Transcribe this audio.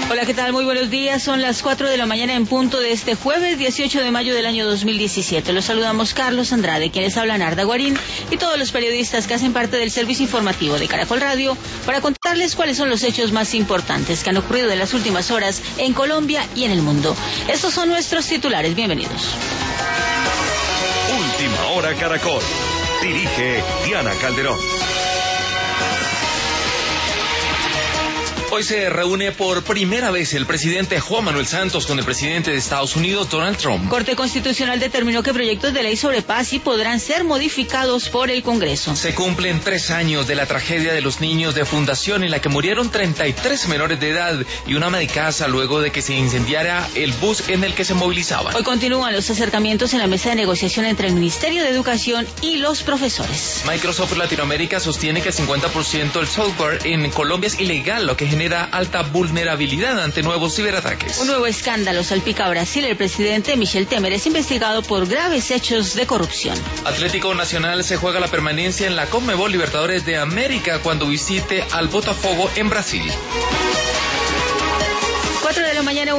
Hola, ¿qué tal? Muy buenos días. Son las 4 de la mañana en punto de este jueves 18 de mayo del año 2017. Los saludamos Carlos Andrade, quienes hablan Arda Guarín, y todos los periodistas que hacen parte del servicio informativo de Caracol Radio para contarles cuáles son los hechos más importantes que han ocurrido en las últimas horas en Colombia y en el mundo. Estos son nuestros titulares. Bienvenidos. Última Hora Caracol. Dirige Diana Calderón. Hoy se reúne por primera vez el presidente Juan Manuel Santos con el presidente de Estados Unidos, Donald Trump. Corte Constitucional determinó que proyectos de ley sobre paz sí podrán ser modificados por el Congreso. Se cumplen 3 años de la tragedia de los niños de Fundación, en la que murieron 33 menores de edad y una ama de casa luego de que se incendiara el bus en el que se movilizaban. Hoy continúan los acercamientos en la mesa de negociación entre el Ministerio de Educación y los profesores. Microsoft Latinoamérica sostiene que el 50% del software en Colombia es ilegal, lo que genera alta vulnerabilidad ante nuevos ciberataques. Un nuevo escándalo salpica a Brasil. El presidente Michel Temer es investigado por graves hechos de corrupción. Atlético Nacional se juega la permanencia en la Conmebol Libertadores de América cuando visite al Botafogo en Brasil. 4 de la mañana.